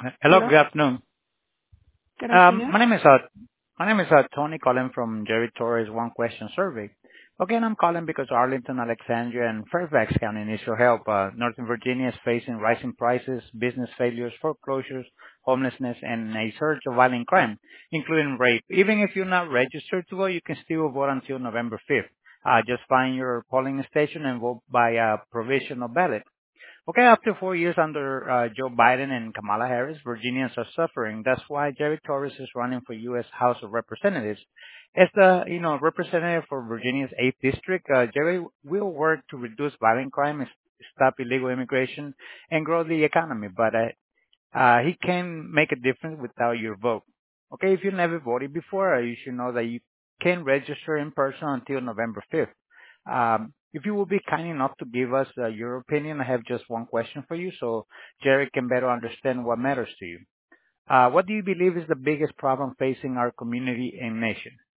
Hello, Hello, good afternoon. good Um, afternoon. My name is uh my name is Tony calling from Jerry Torres One Question Survey. Okay, and I'm calling because Arlington, Alexandria, and Fairfax County needs your help. Northern Virginia is facing rising prices, business failures, foreclosures, homelessness, and a surge of violent crime, including rape. Even if you're not registered to vote, you can still vote until November 5th. Just find your polling station and vote by provisional ballot. Okay, after 4 years under Joe Biden and Kamala Harris, Virginians are suffering. That's why Jerry Torres is running for U.S. House of Representatives. As the representative for Virginia's 8th district, Jerry will work to reduce violent crime, stop illegal immigration, and grow the economy. But he can make a difference without your vote. Okay, if you never voted before, you should know that you can register in person until November 5th. If you will be kind enough to give us your opinion, I have just one question for you so Jerry can better understand what matters to you. What do you believe is the biggest problem facing our community and nation?